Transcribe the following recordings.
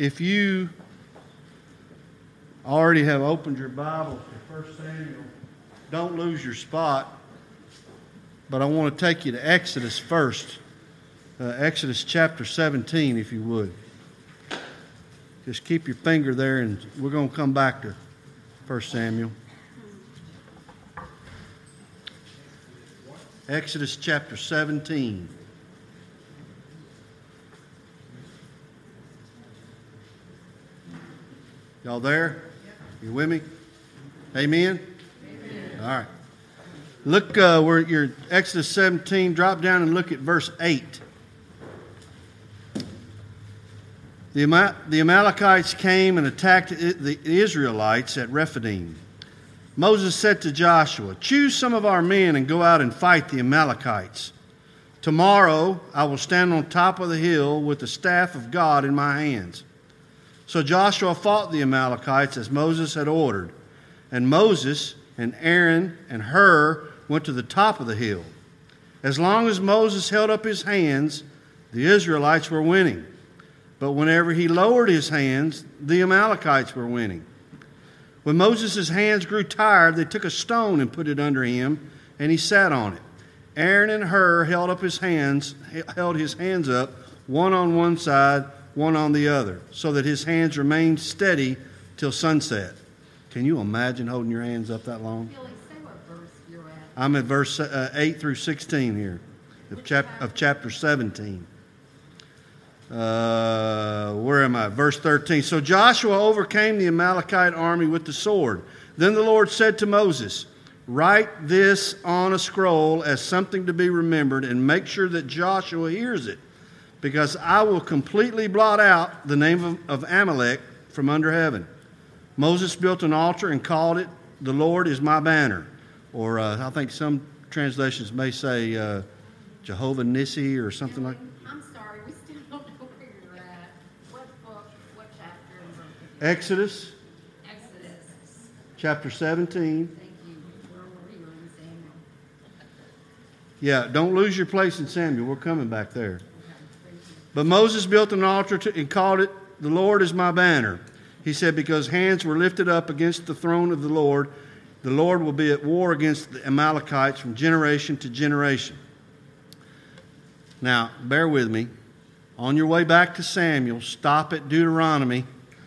if you already have opened your Bible to 1 Samuel, don't lose your spot. But I want to take you to Exodus first. Exodus chapter 17, if you would. Just keep your finger there, and we're going to come back to 1 Samuel. Exodus chapter 17. Y'all there? You with me? Amen? Amen. All right. Look, where you're Exodus 17, drop down and look at verse 8. The Amalekites came and attacked the Israelites at Rephidim. Moses said to Joshua, "Choose some of our men and go out and fight the Amalekites. Tomorrow I will stand on top of the hill with the staff of God in my hands." So Joshua fought the Amalekites as Moses had ordered. And Moses and Aaron and Hur went to the top of the hill. As long as Moses held up his hands, the Israelites were winning. But whenever he lowered his hands, the Amalekites were winning. When Moses' hands grew tired, they took a stone and put it under him, and he sat on it. Aaron and Hur held his hands up, one on one side, one on the other, so that his hands remained steady till sunset. Can you imagine holding your hands up that long? Billy, say what verse you're at. I'm at verse 8 through 16 here of chapter 17. Where am I? Verse 13. So Joshua overcame the Amalekite army with the sword. Then the Lord said to Moses, "Write this on a scroll as something to be remembered, and make sure that Joshua hears it, because I will completely blot out the name of Amalek from under heaven." Moses built an altar and called it, "The Lord is my banner." Or I think some translations may say Jehovah Nissi or something like that. I'm sorry, we still don't know where you're at. What book, what chapter and verse? Exodus chapter 17. Thank you. Where were you in Samuel? Yeah, don't lose your place in Samuel. We're coming back there. But Moses built an altar and called it, "The Lord is my banner." He said, because hands were lifted up against the throne of the Lord will be at war against the Amalekites from generation to generation. Now, bear with me. On your way back to Samuel, stop at Deuteronomy.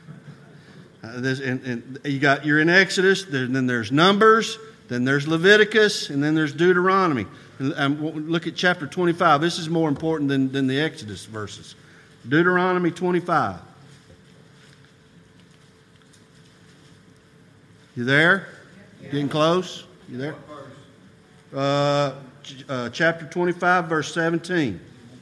You're in Exodus, then there's Numbers, then there's Leviticus, and then there's Deuteronomy. And look at chapter 25. This is more important than the Exodus verses. Deuteronomy 25. You there? Yeah. Getting close? You there? Chapter 25, verse 17.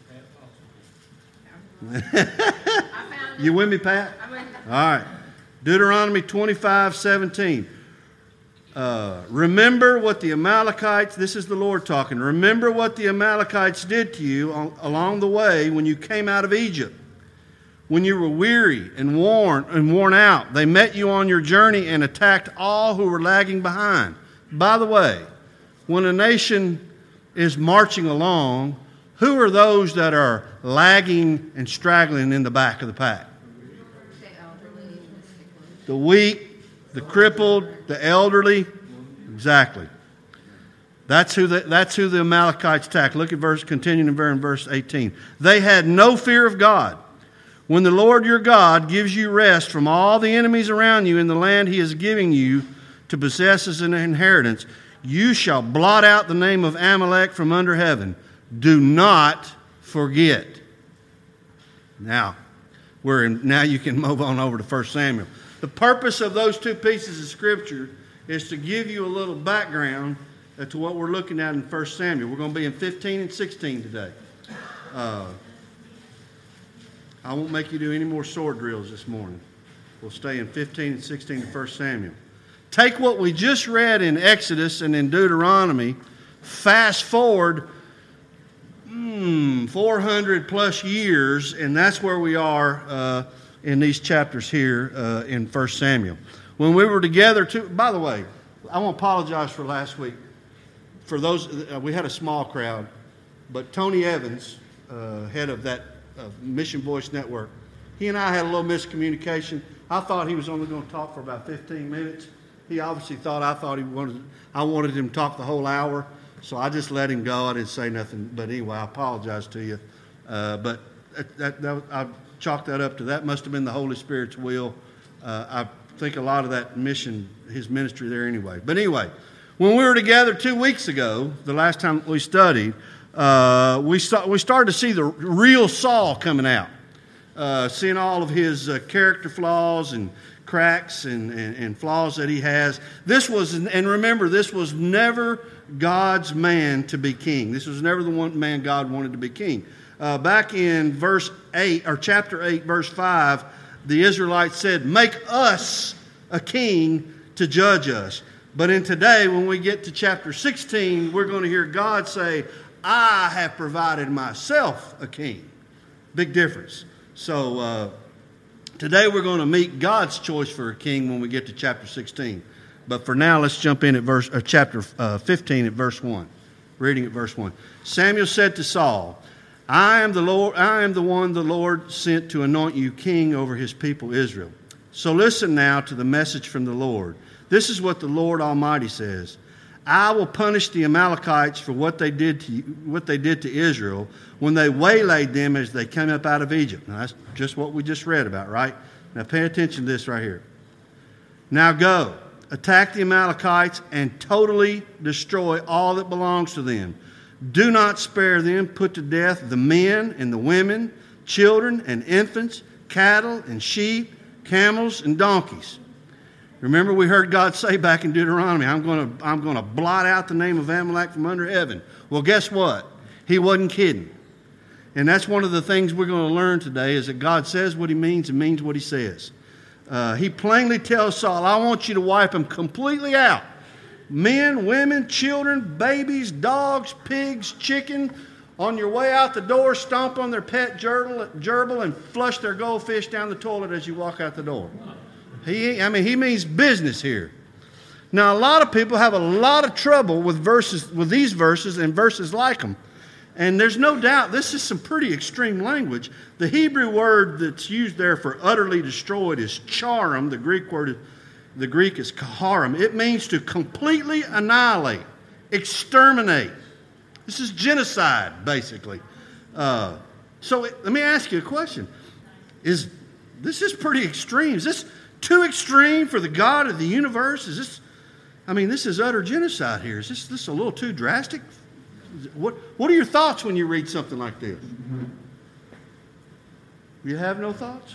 You with me, Pat? All right. Deuteronomy 25, 17. Remember what the Amalekites, this is the Lord talking, remember what the Amalekites did to you along the way when you came out of Egypt. When you were weary and worn out, they met you on your journey and attacked all who were lagging behind. By the way, when a nation is marching along, who are those that are lagging and straggling in the back of the pack? The weak, the crippled, the elderly. Exactly. That's who the Amalekites attacked. Look at continuing in verse 18. They had no fear of God. When the Lord your God gives you rest from all the enemies around you in the land he is giving you to possess as an inheritance, you shall blot out the name of Amalek from under heaven. Do not forget. Now you can move on over to 1 Samuel. The purpose of those two pieces of Scripture is to give you a little background to what we're looking at in 1 Samuel. We're going to be in 15 and 16 today. I won't make you do any more sword drills this morning. We'll stay in 15 and 16 of 1 Samuel. Take what we just read in Exodus and in Deuteronomy, fast forward 400 plus years, and that's where we are in these chapters here in 1 Samuel. When we were together, by the way, I want to apologize for last week. For those, we had a small crowd, but Tony Evans, head of that Mission Voice Network, He and I had a little miscommunication. I thought he was only going to talk for about 15 minutes. He obviously thought I wanted him to talk the whole hour, so I just let him go. I didn't say nothing. But anyway, I apologize to you. But I chalked that up to that must have been the Holy Spirit's will. I think a lot of that his ministry there anyway. But anyway, when we were together 2 weeks ago, the last time we studied, we started to see the real Saul coming out, seeing all of his character flaws and cracks and flaws that he has. And remember, this was never God's man to be king. This was never the one man God wanted to be king. Back in verse 8 or chapter 8, verse 5, the Israelites said, "Make us a king to judge us." But in today, when we get to chapter 16, we're going to hear God say, "I have provided myself a king." Big difference. So today we're going to meet God's choice for a king when we get to chapter 16. But for now, let's jump in at chapter 15 at verse 1. Reading at verse 1. Samuel said to Saul, I am the one the Lord sent to anoint you king over his people Israel. So listen now to the message from the Lord. This is what the Lord Almighty says. I will punish the Amalekites for what they did to Israel when they waylaid them as they came up out of Egypt. Now that's just what we just read about, right? Now pay attention to this right here. Now go, attack the Amalekites and totally destroy all that belongs to them. Do not spare them. Put to death the men and the women, children and infants, cattle and sheep, camels and donkeys. Remember, we heard God say back in Deuteronomy, I'm going to blot out the name of Amalek from under heaven. Well, guess what? He wasn't kidding. And that's one of the things we're going to learn today is that God says what he means and means what he says. He plainly tells Saul, I want you to wipe them completely out. Men, women, children, babies, dogs, pigs, chicken. On your way out the door, stomp on their pet gerbil and flush their goldfish down the toilet as you walk out the door. He means business here. Now, a lot of people have a lot of trouble with these verses and verses like them. And there's no doubt this is some pretty extreme language. The Hebrew word that's used there for utterly destroyed is charim. The Greek is kaharim. It means to completely annihilate, exterminate. This is genocide, basically. So let me ask you a question. This is pretty extreme. Is this too extreme for the God of the universe? This is utter genocide here. Is this a little too drastic? What are your thoughts when you read something like this? You have no thoughts?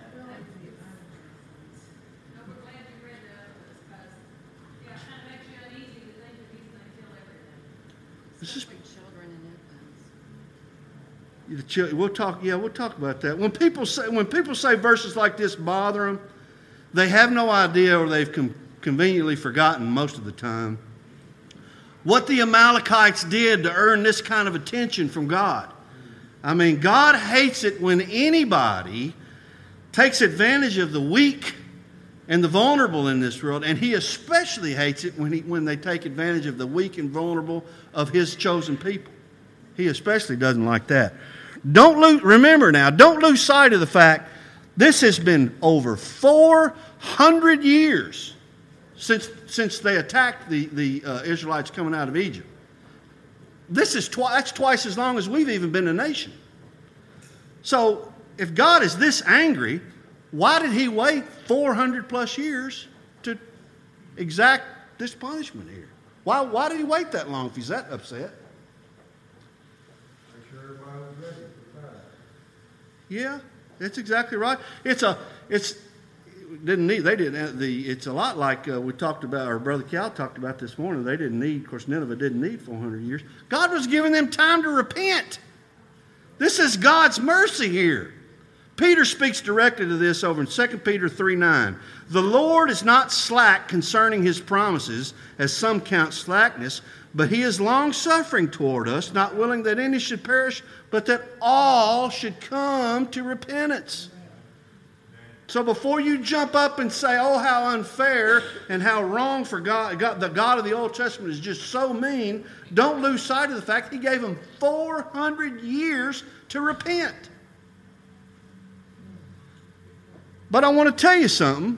This is children and infants. We'll talk about that. When people say verses like this bother them, they have no idea, or they've conveniently forgotten most of the time, what the Amalekites did to earn this kind of attention from God. God hates it when anybody takes advantage of the weak and the vulnerable in this world, and he especially hates it when they take advantage of the weak and vulnerable of his chosen people. He especially doesn't like that. Don't lose sight of the fact this has been over 400 years since they attacked the Israelites coming out of Egypt. That's twice as long as we've even been a nation. So if God is this angry, why did he wait 400 plus years to exact this punishment here? Why did he wait that long if he's that upset? Make sure everybody was ready for that. Yeah, that's exactly right. It's a lot like we talked about, or Brother Cal talked about this morning. They didn't need, of course, Nineveh didn't need 400 years. God was giving them time to repent. This is God's mercy here. Peter speaks directly to this over in 2 Peter 3:9. The Lord is not slack concerning his promises, as some count slackness, but he is long-suffering toward us, not willing that any should perish, but that all should come to repentance. So before you jump up and say, oh, how unfair and how wrong for God, the God of the Old Testament is just so mean, don't lose sight of the fact he gave them 400 years to repent. But I want to tell you something.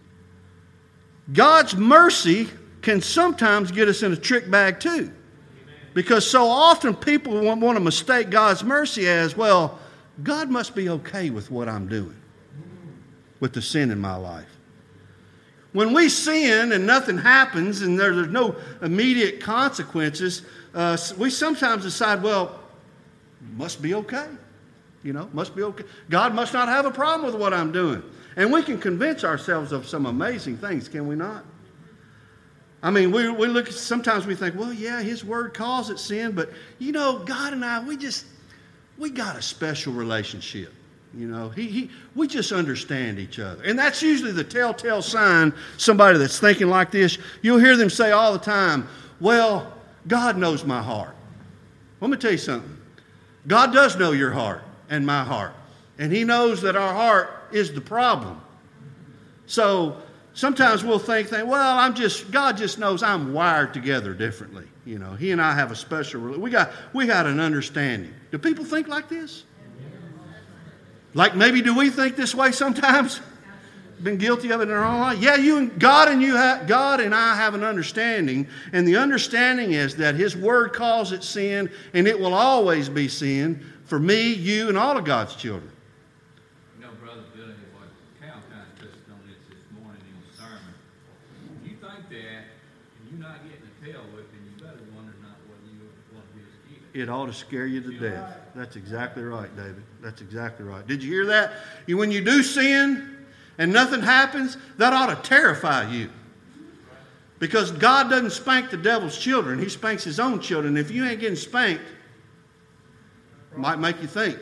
God's mercy can sometimes get us in a trick bag too. Because so often people want to mistake God's mercy as, well, God must be okay with what I'm doing, with the sin in my life. When we sin and nothing happens and there's no immediate consequences, we sometimes decide, well, must be okay. Must be okay. God must not have a problem with what I'm doing. And we can convince ourselves of some amazing things, can we not? I mean, we look, sometimes we think, well, yeah, His Word calls it sin, but, God and I, we got a special relationship. We just understand each other. And that's usually the telltale sign, somebody that's thinking like this, you'll hear them say all the time, well, God knows my heart. Let me tell you something. God does know your heart and my heart. And He knows that our heart is the problem. So sometimes we'll think, well, God just knows I'm wired together differently. He and I have a special, we got an understanding. Do people think like this? Like maybe do we think this way sometimes? Been guilty of it in our own life? Yeah, God and I have an understanding, and the understanding is that His Word calls it sin, and it will always be sin for me, you, and all of God's children. Brother Billy, what Cal kind of touched on this morning in the sermon. If you think that, and you're not getting a tail whipping, you better wonder not what you want to be as kid. It ought to scare you to death. That's exactly right, David. That's exactly right. Did you hear that? When you do sin and nothing happens, that ought to terrify you. Because God doesn't spank the devil's children. He spanks His own children. If you ain't getting spanked, it might make you think,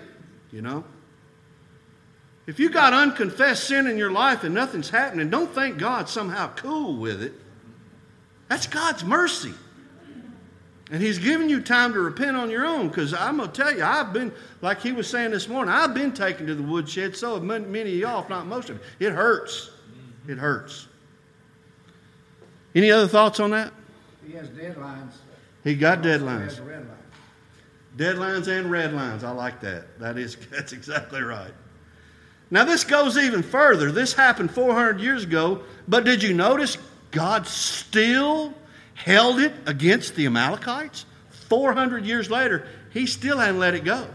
If you got unconfessed sin in your life and nothing's happening, don't think God's somehow cool with it. That's God's mercy. And He's giving you time to repent on your own, because I'm going to tell you, I've been, like he was saying this morning, I've been taken to the woodshed, so have many of y'all, if not most of it. It hurts. It hurts. Any other thoughts on that? He has deadlines. He got He deadlines. has red lines. Deadlines and red lines. I like that. That's exactly right. Now this goes even further. This happened 400 years ago, but did you notice God still held it against the Amalekites? 400 years later, He still hadn't let it go.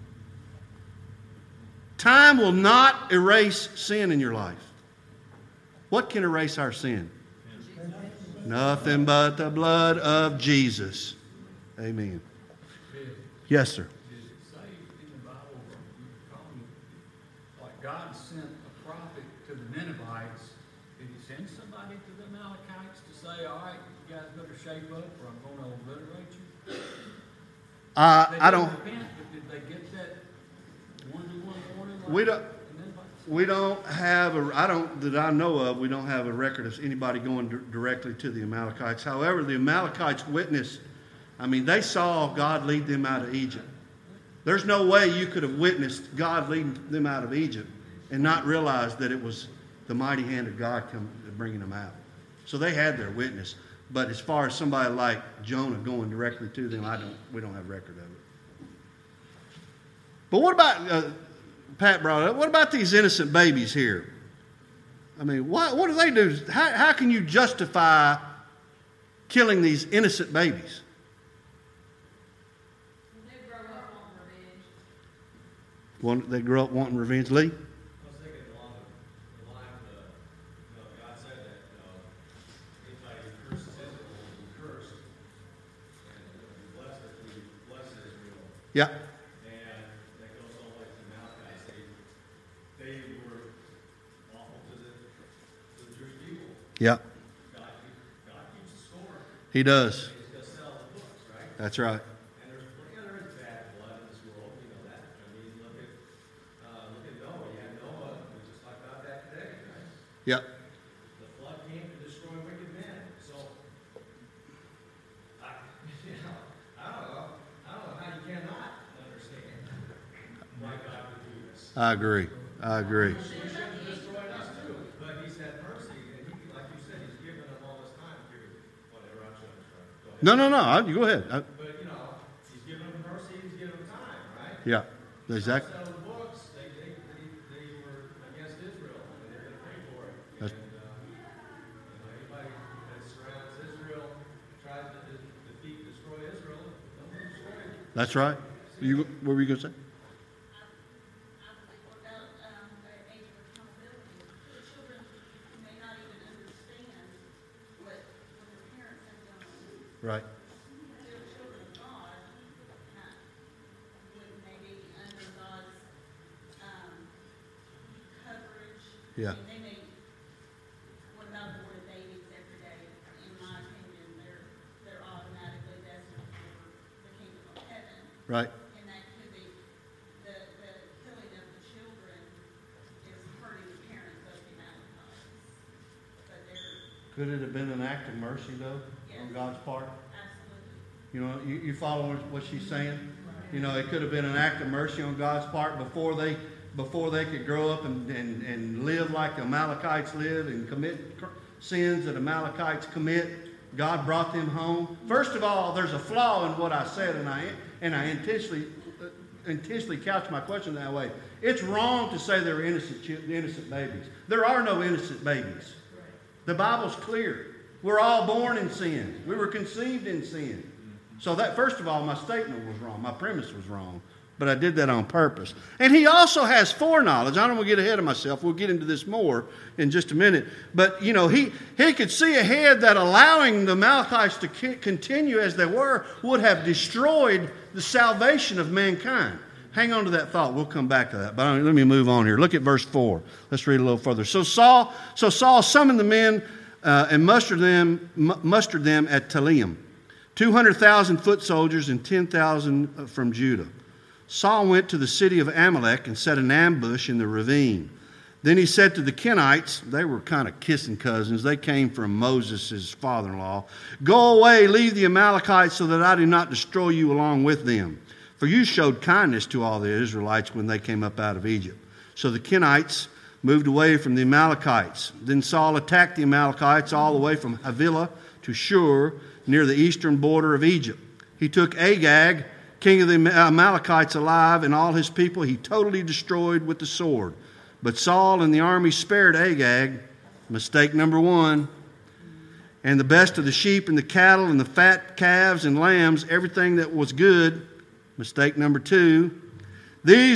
Time will not erase sin in your life. What can erase our sin? Nothing but the blood of Jesus. Amen. Yes, sir. Does it say in the Bible, like God sent a prophet to the Ninevites, did He send somebody to the Amalekites to say, all right, you guys better shape up or I'm going to obliterate you? I don't. Repent, but did they get that one-to-one warning? Like We don't. the Ninevites? We don't have that I know of, we don't have a record of anybody going directly to the Amalekites. However, the Amalekites witnessed, they saw God lead them out of Egypt. There's no way you could have witnessed God leading them out of Egypt and not realize that it was the mighty hand of God bringing them out. So they had their witness. But as far as somebody like Jonah going directly to them, we don't have record of it. But what about, Pat brought it up, what about these innocent babies here? What do they do? How can you justify killing these innocent babies? They grow up wanting revenge. They grow up wanting revenge. Lee? I was thinking along the line of God said that anybody who curses Israel will be cursed, and be blessed if we bless Israel. Yeah. And that goes all the way to the Amalekites. They were awful to the Jewish people. Yeah. God keeps a score. He does. He's going to sell the books, right? That's right. And there is bad blood in this world. We know that. Look at Noah. You had Noah. We just talked about that today, right? Yeah. The flood came to destroy wicked men. So, I don't know how you cannot understand why God would do this. I agree. He should have destroyed us too, but He's had mercy, and like you said, He's given them all this time period. Whatever, I'm sorry. Go ahead. No. You go ahead. But He's given them mercy. He's given them time, right? Yeah. Exactly. Selling books, they were against Israel, and That's- Anybody that surrounds Israel, tries to defeat, destroy Israel, they'll be destroyed. That's right. What were you going to say? I believe about the age of accountability. The children may not even understand what their parents have done. Right. They're children of God, wouldn't they be under God's coverage? Yeah. And they may, what about the word babies every day? In my opinion, they're automatically destined for the kingdom of heaven. Right. And that could be, the killing of the children is hurting the parents of the Amalekites. But they're, Could it have been an act of mercy, though, on God's part? absolutely. You know, you follow what she's saying? You know, it could have been an act of mercy on God's part before they could grow up and live like the Amalekites live and commit sins that Amalekites commit. God brought them home. First of all, there's a flaw in what I said, and I intentionally couched my question that way. It's wrong to say they're innocent babies. There are no innocent babies. The Bible's clear. We're all born in sin. We were conceived in sin. So that, first of all, my statement was wrong. My premise was wrong. But I did that on purpose. And he also has foreknowledge. I don't want to get ahead of myself. We'll get into this more in just a minute. But, you know, he could see ahead that allowing the Amalekites to continue as they were would have destroyed the salvation of mankind. Hang on to that thought. We'll come back to that. But let me move on here. Look at verse 4. Let's read a little further. So Saul summoned the men and mustered them at Telaim, 200,000 foot soldiers and 10,000 from Judah. Saul went to the city of Amalek and set an ambush in the ravine. Then he said to the Kenites, they were kind of kissing cousins. They came from Moses' father-in-law. Go away, leave the Amalekites so that I do not destroy you along with them. For you showed kindness to all the Israelites when they came up out of Egypt. So the Kenites moved away from the Amalekites. Then Saul attacked the Amalekites all the way from Havilah to Shur, near the eastern border of Egypt. He took Agag, king of the Amalekites, alive, and all his people he totally destroyed with the sword. But Saul and the army spared Agag, mistake number one, and the best of the sheep and the cattle and the fat calves and lambs, everything that was good, mistake number two. These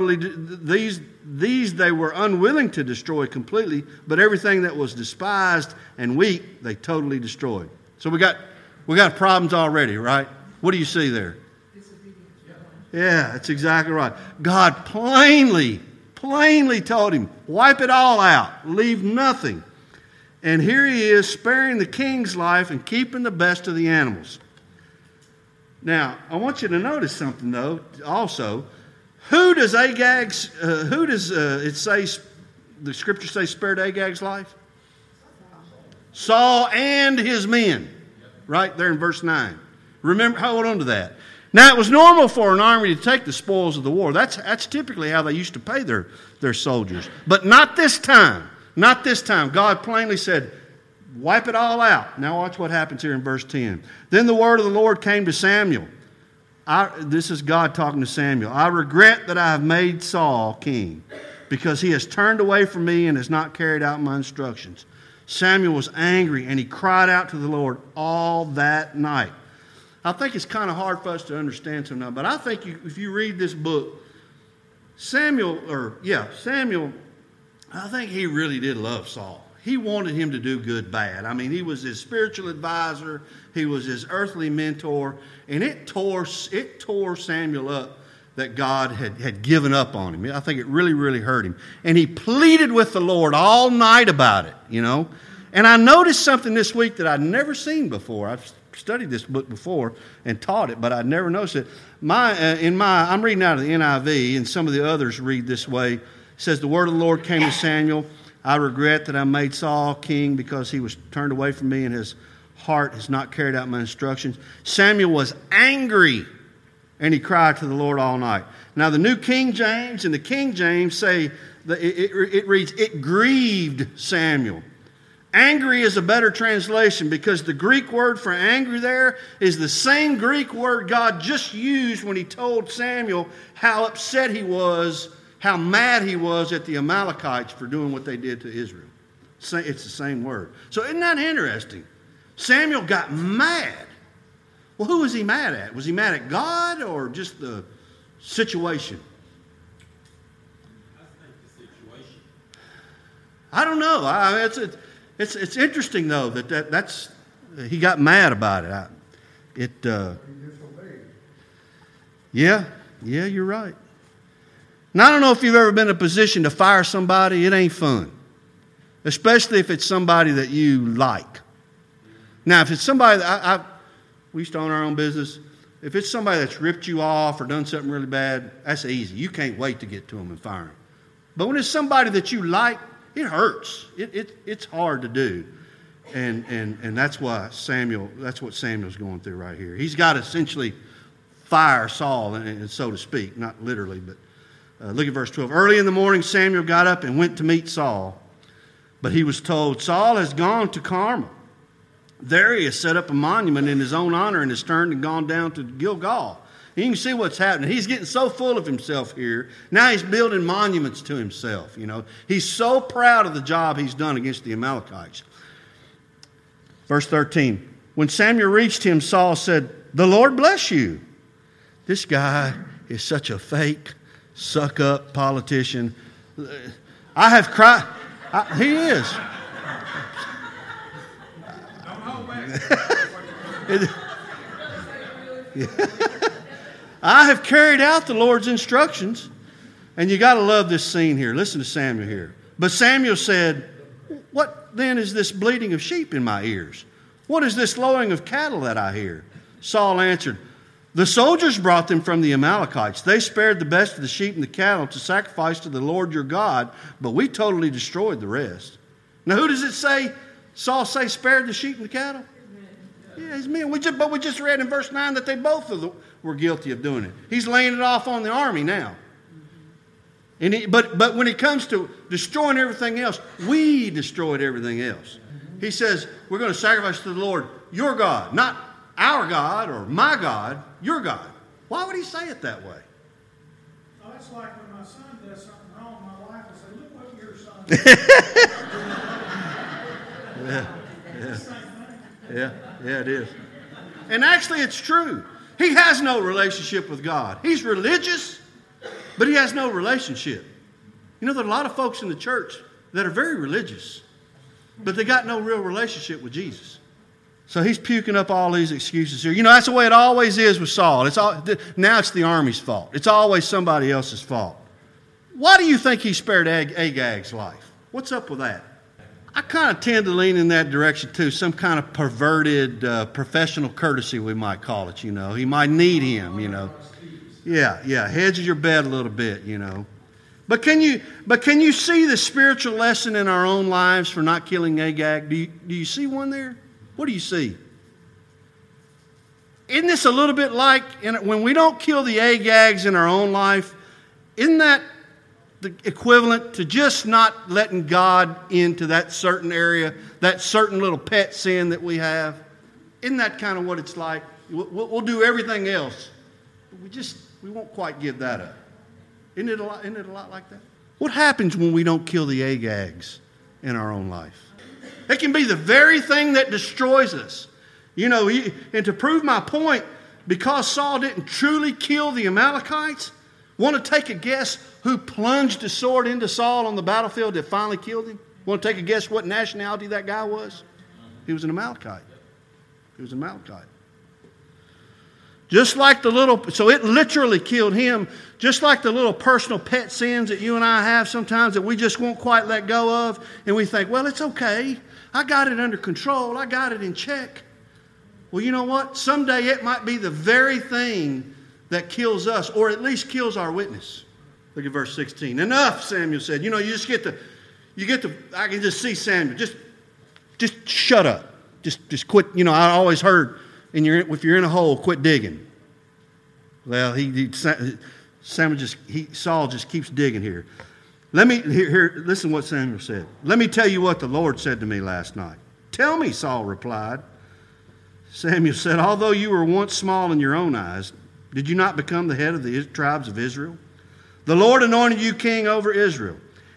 they were unwilling to destroy completely, but everything that was despised and weak, they totally destroyed. So we got problems already, right? What do you see there? Yeah, that's exactly right. God plainly told him, wipe it all out, leave nothing. And here he is sparing the king's life and keeping the best of the animals. Now, I want you to notice something, though, also. Who does it say, the scripture say spared Agag's life? Saul and his men, right there in verse 9. Remember, hold on to that. Now, it was normal for an army to take the spoils of the war. That's typically how they used to pay their soldiers. But not this time. Not this time. God plainly said, wipe it all out. Now watch what happens here in verse 10. Then the word of the Lord came to Samuel. This is God talking to Samuel. I regret that I have made Saul king, because he has turned away from me and has not carried out my instructions. Samuel was angry, and he cried out to the Lord all that night. I think it's kind of hard for us to understand sometimes, but I think if you read this book, Samuel, I think he really did love Saul. He wanted him to do good bad. I mean, he was his spiritual advisor. He was his earthly mentor. And it tore Samuel up that God had given up on him. I think it really, really hurt him. And he pleaded with the Lord all night about it, you know. And I noticed something this week that I'd never seen before. I've studied this book before and taught it, but I'd never noticed it. I'm reading out of the NIV, and some of the others read this way. It says, the word of the Lord came to Samuel. I regret that I made Saul king because he was turned away from me and his heart has not carried out my instructions. Samuel was angry and he cried to the Lord all night. Now the New King James and the King James say, it reads, it grieved Samuel. Angry is a better translation because the Greek word for angry there is the same Greek word God just used when he told Samuel how upset he was, how mad he was at the Amalekites for doing what they did to Israel. It's the same word. So isn't that interesting? Samuel got mad. Well, who was he mad at? Was he mad at God or just the situation? I think the situation. I don't know. It's interesting though that's he got mad about it. He disobeyed. Yeah, you're right. Now I don't know if you've ever been in a position to fire somebody. It ain't fun, especially if it's somebody that you like. Now, if it's somebody that we used to own our own business. If it's somebody that's ripped you off or done something really bad, that's easy. You can't wait to get to them and fire them. But when it's somebody that you like, it hurts. It's hard to do. And that's what Samuel's going through right here. He's got to essentially fire Saul, and so to speak, not literally, but look at verse 12. Early in the morning, Samuel got up and went to meet Saul. But he was told, Saul has gone to Carmel. There he has set up a monument in his own honor and has turned and gone down to Gilgal. And you can see what's happening. He's getting so full of himself here. Now he's building monuments to himself. He's so proud of the job he's done against the Amalekites. Verse 13. When Samuel reached him, Saul said, "The Lord bless you." This guy is such a fake, suck-up politician. I have cried. He is. I have carried out the Lord's instructions. And you got to love this scene here. Listen to Samuel here. But Samuel said, "What then is this bleating of sheep in my ears? What is this lowing of cattle that I hear?" Saul answered, "The soldiers brought them from the Amalekites. They spared the best of the sheep and the cattle to sacrifice to the Lord your God, but we totally destroyed the rest." Now who does it say? Saul say spared the sheep and the cattle? Yeah, his men. But we just read in verse 9 that they both were guilty of doing it. He's laying it off on the army now. But when it comes to destroying everything else, we destroyed everything else. He says, we're going to sacrifice to the Lord your God, not our God or my God, your God. Why would he say it that way? Oh, it's like when my son does something wrong, my wife will say, "Look what your son did." Yeah, it is. And actually, it's true. He has no relationship with God. He's religious, but he has no relationship. There are a lot of folks in the church that are very religious, but they got no real relationship with Jesus. So he's puking up all these excuses here. That's the way it always is with Saul. Now it's the army's fault. It's always somebody else's fault. Why do you think he spared Agag's life? What's up with that? I kind of tend to lean in that direction too. Some kind of perverted professional courtesy, we might call it. He might need him. Yeah. Hedge your bet a little bit. But can you see the spiritual lesson in our own lives for not killing Agag? Do you see one there? What do you see? Isn't this a little bit like when we don't kill the Agags in our own life? Isn't that the equivalent to just not letting God into that certain area, that certain little pet sin that we have? Isn't that kind of what it's like? We'll do everything else. We won't quite give that up. Isn't it a lot like that? What happens when we don't kill the Agags in our own life? It can be the very thing that destroys us. And to prove my point, because Saul didn't truly kill the Amalekites, want to take a guess who plunged a sword into Saul on the battlefield that finally killed him? Want to take a guess what nationality that guy was? He was an Amalekite. Just like so it literally killed him, just like the little personal pet sins that you and I have sometimes that we just won't quite let go of, and we think, well, it's okay. I got it under control. I got it in check. Well, you know what? Someday it might be the very thing that kills us, or at least kills our witness. Look at verse 16. Enough, Samuel said. You just get the, I can just see Samuel. Just shut up. Just quit. I always heard, if you're in a hole, quit digging. Well, Saul just keeps digging here. Listen to what Samuel said. "Let me tell you what the Lord said to me last night." "Tell me," Saul replied. Samuel said, "Although you were once small in your own eyes, did you not become the head of the tribes of Israel? The Lord anointed you king over Israel.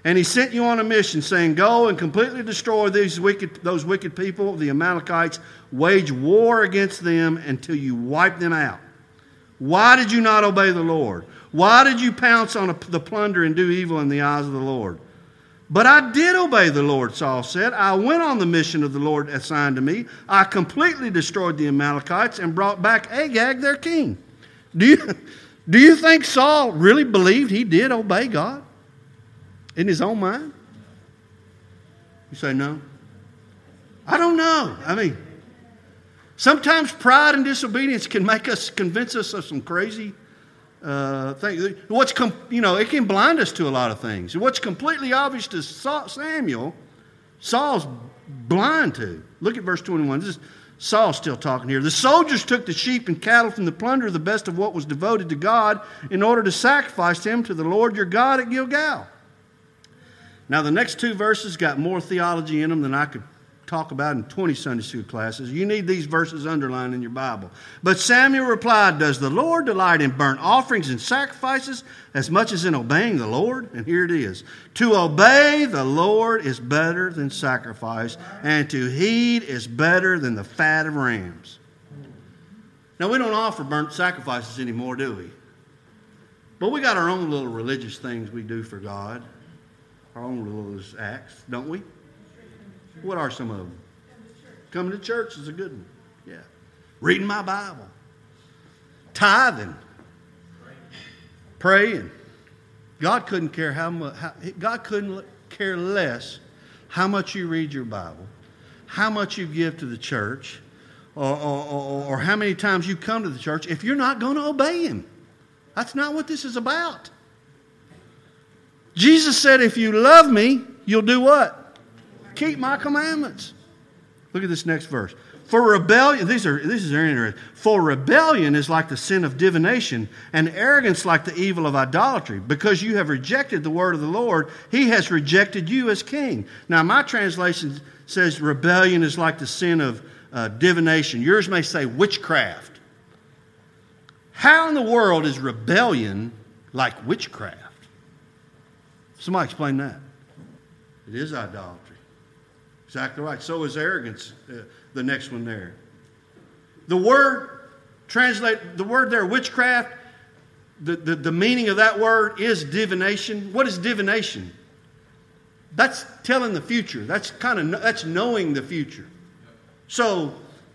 And he sent you on a mission, saying, go and completely destroy those wicked people, the Amalekites. Wage war against them until you wipe them out. Why did you not obey the Lord? Why did you pounce on the plunder and do evil in the eyes of the Lord? But I did obey the Lord, Saul said. I went on the mission of the Lord assigned to me. I completely destroyed the Amalekites and brought back Agag, their king. Do you think Saul really believed he did obey God in his own mind? You say no. I don't know. I mean, sometimes pride and disobedience can make us convince us of some crazy things. It can blind us to a lot of things. What's completely obvious to Samuel, Saul's blind to. Look at verse 21. This is Saul's still talking here. The soldiers took the sheep and cattle from the plunder, the best of what was devoted to God, in order to sacrifice them to the Lord your God at Gilgal. Now, the next two verses got more theology in them than I could talk about in 20 Sunday school classes. You need these verses underlined in your Bible. But Samuel replied, does the Lord delight in burnt offerings and sacrifices as much as in obeying the Lord? And here it is. To obey the Lord is better than sacrifice, and to heed is better than the fat of rams. Now, we don't offer burnt sacrifices anymore, do we? But we got our own little religious things we do for God. Our own religious acts, don't we? What are some of them? Coming to church is a good one. Yeah. Reading my Bible. Tithing. Praying. God couldn't care how much. God couldn't care less how much you read your Bible, how much you give to the church, or how many times you come to the church if you're not going to obey Him. That's not what this is about. Jesus said, if you love me, you'll do what? Keep my commandments. Look at this next verse. For rebellion, this is very interesting. For rebellion is like the sin of divination, and arrogance like the evil of idolatry. Because you have rejected the word of the Lord, He has rejected you as king. Now, my translation says rebellion is like the sin of divination. Yours may say witchcraft. How in the world is rebellion like witchcraft? Somebody explain that. It is idolatry. Exactly right. So is arrogance, the next one there. The word there, witchcraft, the meaning of that word is divination. What is divination? That's telling the future. That's knowing the future. So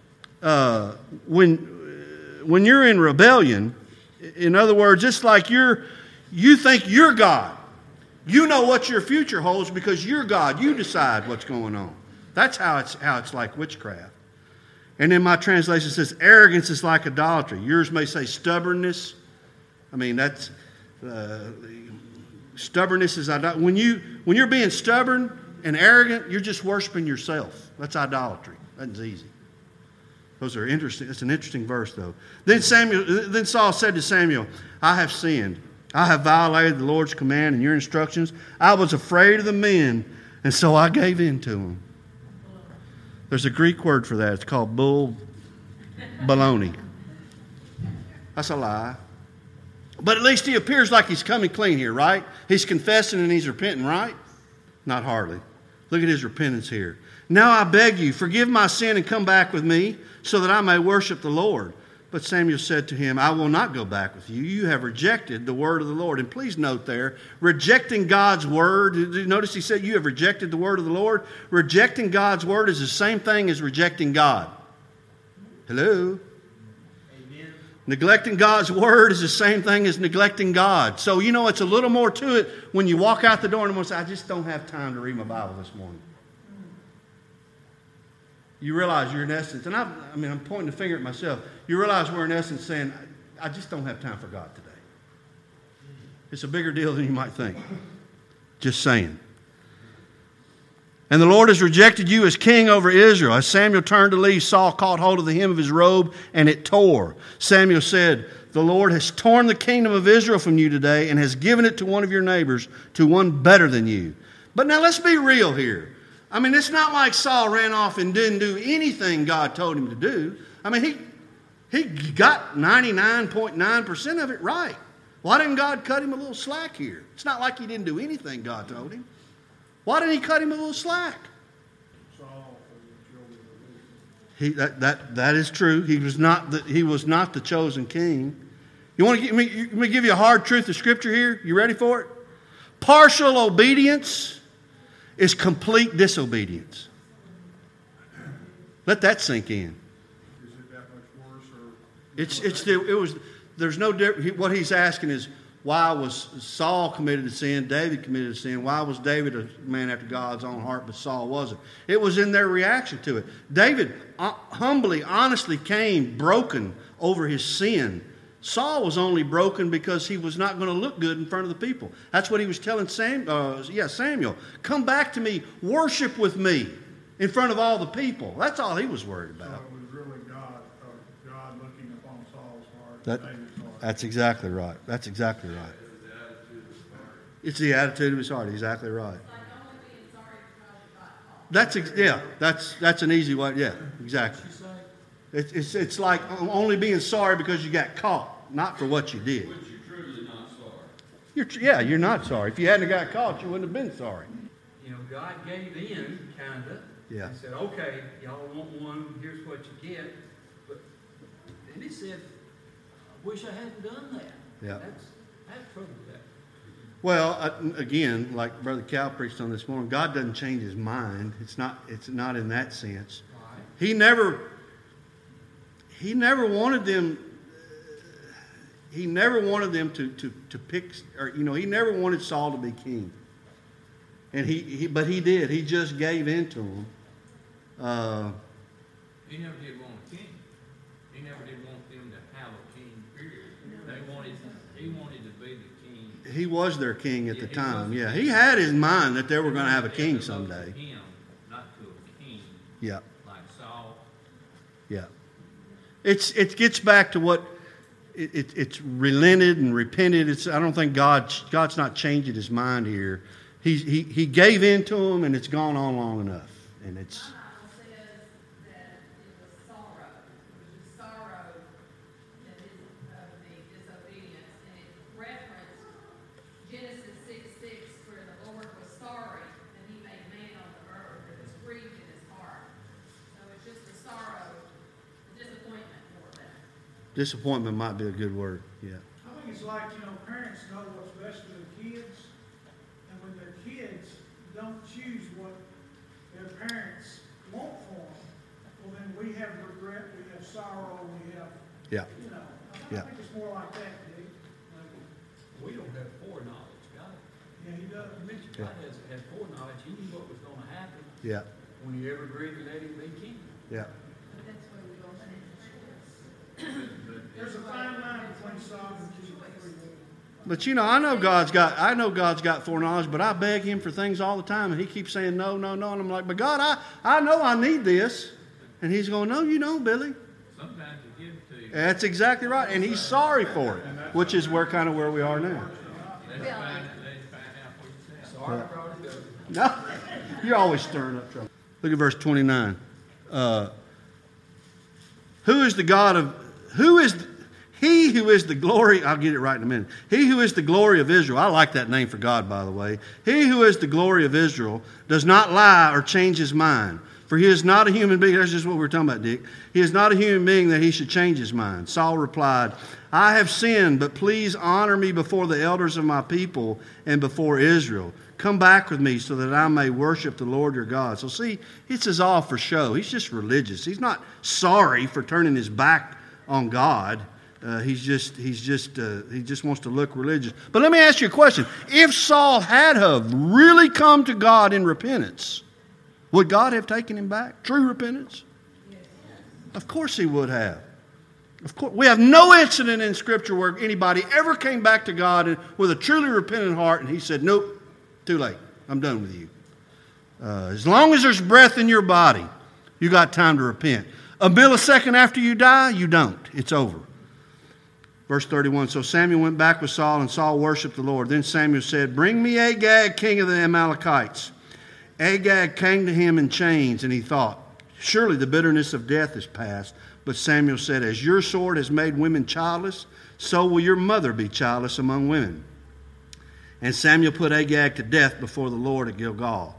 when you're in rebellion, in other words, it's like you think you're God. You know what your future holds because you're God. You decide what's going on. That's how it's like witchcraft. And in my translation it says arrogance is like idolatry. Yours may say stubbornness. I mean, that's stubbornness is idolatry. When you're being stubborn and arrogant, you're just worshiping yourself. That's idolatry. That's easy. Those are interesting. It's an interesting verse, though. Then Saul said to Samuel, I have sinned. I have violated the Lord's command and your instructions. I was afraid of the men, and so I gave in to them. There's a Greek word for that. It's called baloney. That's a lie. But at least he appears like he's coming clean here, right? He's confessing and he's repenting, right? Not hardly. Look at his repentance here. Now I beg you, forgive my sin and come back with me so that I may worship the Lord. But Samuel said to him, I will not go back with you. You have rejected the word of the Lord. And please note there, rejecting God's word. Did you notice he said you have rejected the word of the Lord? Rejecting God's word is the same thing as rejecting God. Hello? Amen. Neglecting God's word is the same thing as neglecting God. So, it's a little more to it when you walk out the door and say, I just don't have time to read my Bible this morning. You realize you're in essence, and I'm pointing the finger at myself. You realize we're in essence saying, I just don't have time for God today. It's a bigger deal than you might think. Just saying. And the Lord has rejected you as king over Israel. As Samuel turned to leave, Saul caught hold of the hem of his robe, and it tore. Samuel said, the Lord has torn the kingdom of Israel from you today and has given it to one of your neighbors, to one better than you. But now let's be real here. I mean, it's not like Saul ran off and didn't do anything God told him to do. I mean, he got 99.9% of it right. Why didn't God cut him a little slack here? It's not like he didn't do anything God told him. Why didn't he cut him a little slack? Saul for the children of Israel. That is true. He was not the chosen king. You want to let me give you a hard truth of Scripture here? You ready for it? Partial obedience is complete disobedience. Let that sink in. Is it that much worse? Or There's no difference. What he's asking is, why was Saul committed to sin? David committed to sin. Why was David a man after God's own heart, but Saul wasn't? It was in their reaction to it. David humbly, honestly came broken over his sin. Saul was only broken because he was not going to look good in front of the people. That's what he was telling Samuel. Come back to me, worship with me in front of all the people. That's all he was worried so about. it was really God looking upon Saul's heart, David's heart. That's exactly right. That's exactly right. It's the attitude of his heart. Exactly right. That's an easy way. Yeah, exactly. It's like only being sorry because you got caught, not for what you did. But you're truly not sorry. You're not sorry. If you hadn't got caught, you wouldn't have been sorry. You know, God gave in, kind of. Yeah. And said, okay, y'all want one, here's what you get. But then he said, I wish I hadn't done that. Yeah. I have trouble with that. Well, again, like Brother Cal preached on this morning, God doesn't change his mind. It's not in that sense. Right. He never wanted them. He never wanted them to pick, or he never wanted Saul to be king. And but he did. He just gave in to him. He never did want a king. He never did want them to have a king, period. He wanted to be the king. He was their king at the he time. was. Yeah, he had his mind that they were going to have a They king had to look someday. to him, not to a king Yeah, like Saul. yeah. It gets back to what it's relented and repented. I don't think God's not changing his mind here. He gave in to him, and it's gone on long enough. And it's. The Bible says that it was sorrow. It was sorrow that is of the disobedience, and it referenced Genesis 6:6, where the Lord was sorry that he made man on the earth, that was grieved in his heart. So it's just a sorrow, a disappointment more than. Disappointment might be a good word. Yeah. I think it's like, parents know what's best for their kids, and when their kids don't choose what their parents want for them, well, then we have regret, we have sorrow, we have, Yeah. I think it's more like that, Dick. We don't have foreknowledge, God. Yeah, he does. You mentioned God has foreknowledge. He knew what was going to happen Yeah. when he ever agreed to let him be king. Yeah. That's where we go into choice. There's a fine line between sovereignty and free will. But I know God's got foreknowledge, but I beg him for things all the time, and he keeps saying no, no, no, and I'm like, but God, I know I need this, and he's going, no, you don't, Billy. Sometimes he gives to you. That's exactly right, and he's sorry for it, which is where we are now. Let's find out what you said. Sorry, I brought it up. No, you're always stirring up trouble. Look at verse 29. Who is he who is the glory, I'll get it right in a minute. He who is the glory of Israel, I like that name for God, by the way. He who is the glory of Israel does not lie or change his mind. For he is not a human being. That's just what we were talking about, Dick. He is not a human being that he should change his mind. Saul replied, I have sinned, but please honor me before the elders of my people and before Israel. Come back with me so that I may worship the Lord your God. So see, it's his all for show. He's just religious. He's not sorry for turning his back on God. He just wants to look religious. But let me ask you a question. If Saul had have really come to God in repentance, would God have taken him back? True repentance? Of course he would have. Of course, we have no incident in Scripture where anybody ever came back to God with a truly repentant heart and he said, nope, too late. I'm done with you. As long as there's breath in your body, you got time to repent. A millisecond after you die, you don't. It's over. Verse 31, so Samuel went back with Saul, and Saul worshipped the Lord. Then Samuel said, bring me Agag, king of the Amalekites. Agag came to him in chains, and he thought, surely the bitterness of death is past. But Samuel said, as your sword has made women childless, so will your mother be childless among women. And Samuel put Agag to death before the Lord at Gilgal.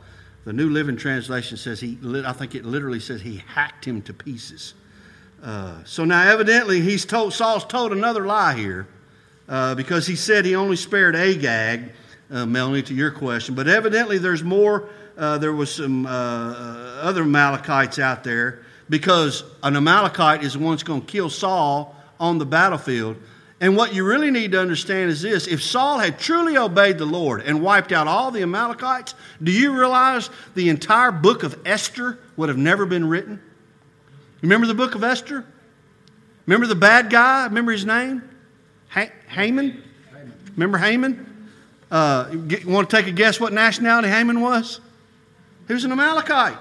The New Living Translation says I think it literally says he hacked him to pieces. So now evidently Saul's told another lie here because he said he only spared Agag, Melanie, to your question. But evidently there's more. There was some other Amalekites out there, because an Amalekite is the one that's going to kill Saul on the battlefield. And what you really need to understand is this: if Saul had truly obeyed the Lord and wiped out all the Amalekites, do you realize the entire book of Esther would have never been written? Remember the book of Esther? Remember the bad guy? Remember his name? Haman? Remember Haman? You want to take a guess what nationality Haman was? He was an Amalekite.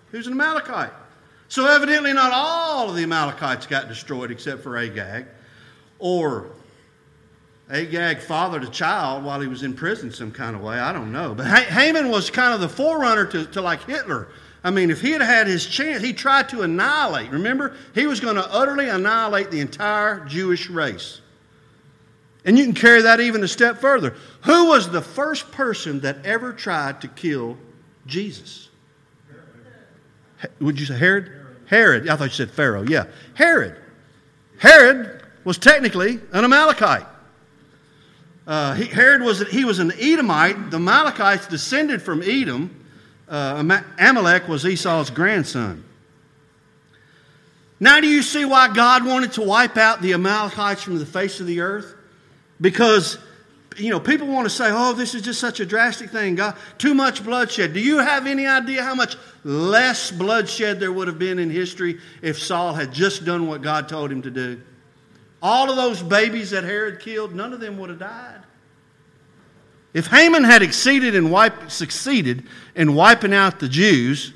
So evidently not all of the Amalekites got destroyed except for Agag. Or Agag fathered a child while he was in prison some kind of way. I don't know. But Haman was kind of the forerunner to like Hitler. I mean, if he had had his chance, he tried to annihilate. Remember? He was going to utterly annihilate the entire Jewish race. And you can carry that even a step further. Who was the first person that ever tried to kill Jesus? Would you say Herod? Herod. I thought you said Pharaoh. Yeah. Herod. Herod was technically an Amalekite. Herod was an Edomite. The Amalekites descended from Edom. Amalek was Esau's grandson. Now do you see why God wanted to wipe out the Amalekites from the face of the earth? Because, people want to say, oh, this is just such a drastic thing. God, too much bloodshed. Do you have any idea how much less bloodshed there would have been in history if Saul had just done what God told him to do? All of those babies that Herod killed, none of them would have died. If Haman had succeeded in wiping out the Jews,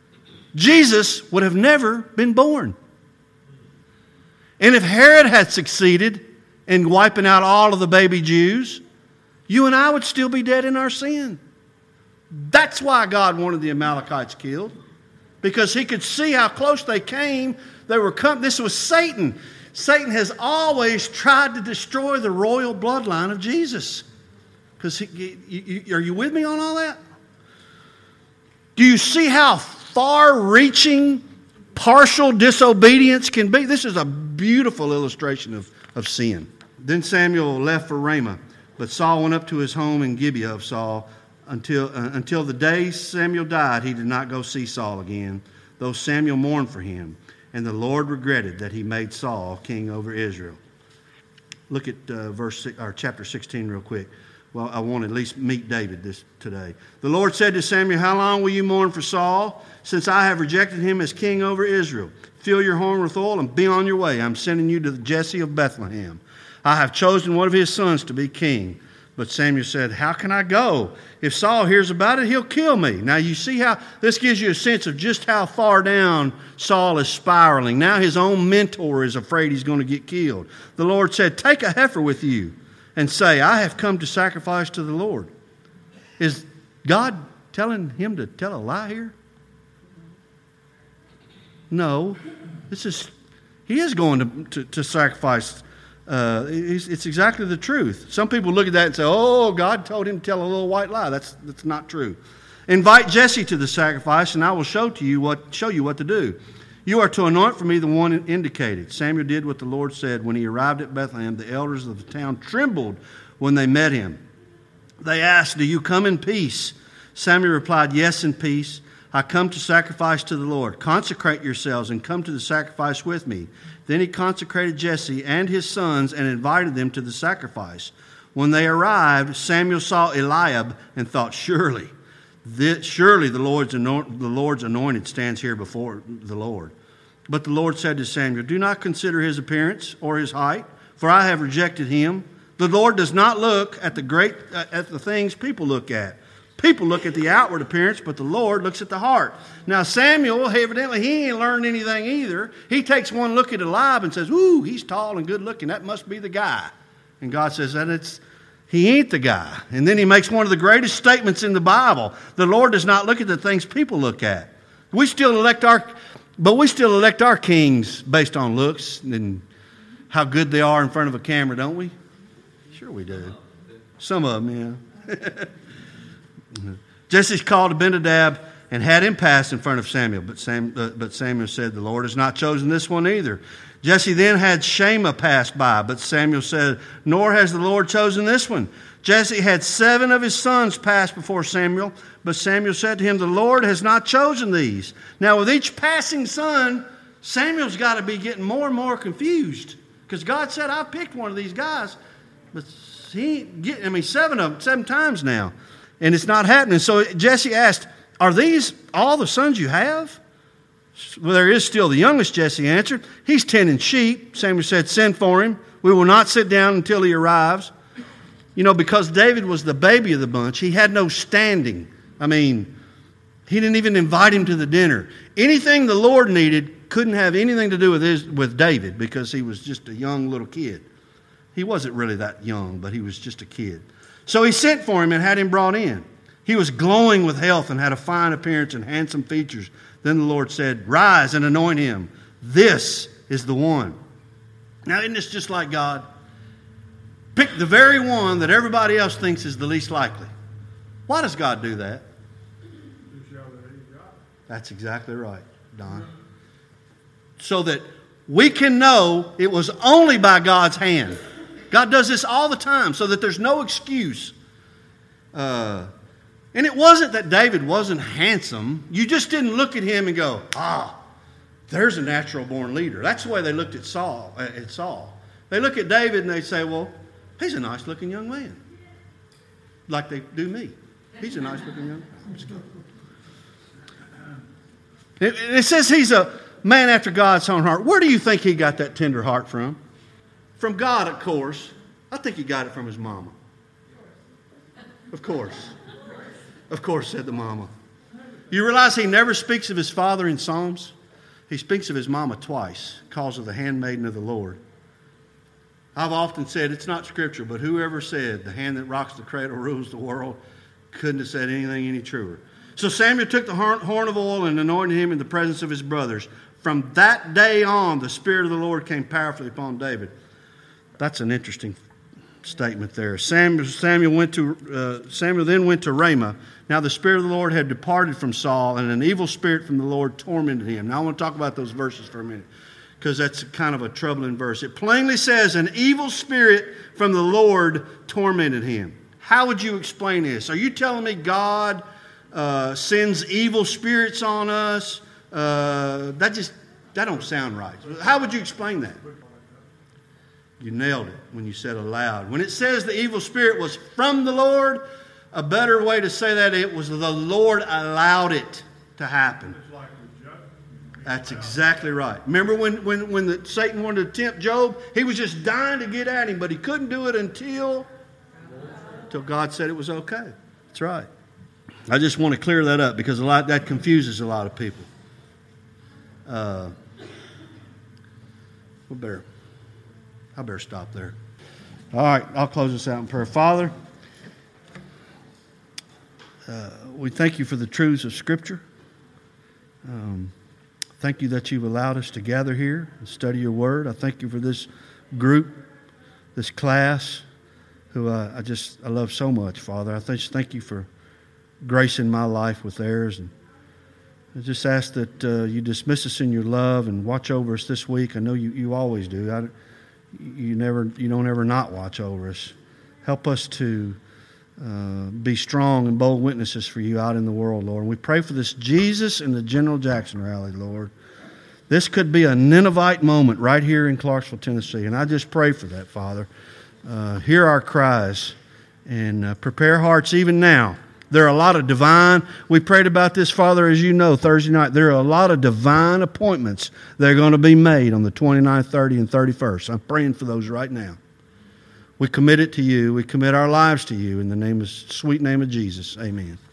Jesus would have never been born. And if Herod had succeeded in wiping out all of the baby Jews, you and I would still be dead in our sin. That's why God wanted the Amalekites killed, because he could see how close they came. This was Satan. Satan has always tried to destroy the royal bloodline of Jesus. Because are you with me on all that? Do you see how far-reaching partial disobedience can be? This is a beautiful illustration of sin. Then Samuel left for Ramah, but Saul went up to his home in Gibeah of Saul. Until the day Samuel died, he did not go see Saul again, though Samuel mourned for him. And the Lord regretted that he made Saul king over Israel. Look at chapter 16 real quick. Well, I want to at least meet David today. The Lord said to Samuel, how long will you mourn for Saul, since I have rejected him as king over Israel? Fill your horn with oil and be on your way. I'm sending you to Jesse of Bethlehem. I have chosen one of his sons to be king. But Samuel said, how can I go? If Saul hears about it, he'll kill me. Now you see how this gives you a sense of just how far down Saul is spiraling. Now his own mentor is afraid he's going to get killed. The Lord said, take a heifer with you and say, I have come to sacrifice to the Lord. Is God telling him to tell a lie here? No. He is going to sacrifice. It's exactly the truth. Some people look at that and say, oh, God told him to tell a little white lie. That's not true. Invite Jesse to the sacrifice, and I will show you what to do. You are to anoint for me the one indicated. Samuel did what the Lord said. When he arrived at Bethlehem, the elders of the town trembled when they met him. They asked, do you come in peace? Samuel replied, yes, in peace. I come to sacrifice to the Lord. Consecrate yourselves and come to the sacrifice with me. Then he consecrated Jesse and his sons and invited them to the sacrifice. When they arrived, Samuel saw Eliab and thought, surely the Lord's anointed stands here before the Lord. But the Lord said to Samuel, do not consider his appearance or his height, for I have rejected him. The Lord does not look at the things people look at. People look at the outward appearance, but the Lord looks at the heart. Now Samuel, evidently he ain't learned anything either. He takes one look at Eliab and says, ooh, he's tall and good looking. That must be the guy. And God says he ain't the guy. And then he makes one of the greatest statements in the Bible. The Lord does not look at the things people look at. We still elect our kings based on looks and how good they are in front of a camera, don't we? Sure we do. Some of them, yeah. Jesse called Abinadab and had him pass in front of Samuel. But Samuel said, the Lord has not chosen this one either. Jesse then had Shammah pass by, but Samuel said, nor has the Lord chosen this one. Jesse had 7 of his sons pass before Samuel, but Samuel said to him, the Lord has not chosen these. Now with each passing son, Samuel's got to be getting more and more confused, because God said, I picked one of these guys, but he ain't getting, 7 times now, and it's not happening. So Jesse asked, are these all the sons you have? Well, there is still the youngest, Jesse answered. He's tending sheep. Samuel said, send for him. We will not sit down until he arrives. You know, because David was the baby of the bunch, he had no standing. He didn't even invite him to the dinner. Anything the Lord needed couldn't have anything to do with David, because he was just a young little kid. He wasn't really that young, but he was just a kid. So he sent for him and had him brought in. He was glowing with health and had a fine appearance and handsome features. Then the Lord said, rise and anoint him. This is the one. Now, isn't this just like God? Pick the very one that everybody else thinks is the least likely. Why does God do that? That's exactly right, Don. So that we can know it was only by God's hand. God does this all the time so that there's no excuse. And it wasn't that David wasn't handsome. You just didn't look at him and go, there's a natural born leader. That's the way they looked at Saul. They look at David and they say, well, he's a nice looking young man. Like they do me. He's a nice looking young man. It says he's a man after God's own heart. Where do you think he got that tender heart from? From God, of course. I think he got it from his mama. Of course. Of course, said the mama. You realize he never speaks of his father in Psalms? He speaks of his mama twice. Calls her the handmaiden of the Lord. I've often said, it's not scripture, but whoever said the hand that rocks the cradle rules the world couldn't have said anything any truer. So Samuel took the horn of oil and anointed him in the presence of his brothers. From that day on, the Spirit of the Lord came powerfully upon David. That's an interesting statement there. Samuel then went to Ramah. Now the Spirit of the Lord had departed from Saul, and an evil spirit from the Lord tormented him. Now I want to talk about those verses for a minute, because that's kind of a troubling verse. It plainly says an evil spirit from the Lord tormented him. How would you explain this? Are you telling me God sends evil spirits on us? That don't sound right. How would you explain that? You nailed it when you said aloud. When it says the evil spirit was from the Lord, a better way to say that, it was the Lord allowed it to happen. That's exactly right. Remember when Satan wanted to tempt Job? He was just dying to get at him, but he couldn't do it until God said it was okay. That's right. I just want to clear that up, because that confuses a lot of people. I better stop there. All right, I'll close this out in prayer. Father, we thank you for the truths of Scripture. Thank you that you've allowed us to gather here and study your word. I thank you for this group, this class, who I love so much, Father. I thank you for gracing my life with theirs. And I just ask that you dismiss us in your love and watch over us this week. I know you always do. You don't ever not watch over us. Help us to be strong and bold witnesses for you out in the world, Lord. And we pray for this Jesus and the General Jackson rally, Lord. This could be a Ninevite moment right here in Clarksville, Tennessee. And I just pray for that, Father. Hear our cries and prepare hearts even now. There are a lot of we prayed about this, Father, as you know, Thursday night. There are a lot of divine appointments that are going to be made on the 29th, 30th, and 31st. I'm praying for those right now. We commit it to you. We commit our lives to you in the sweet name of Jesus. Amen.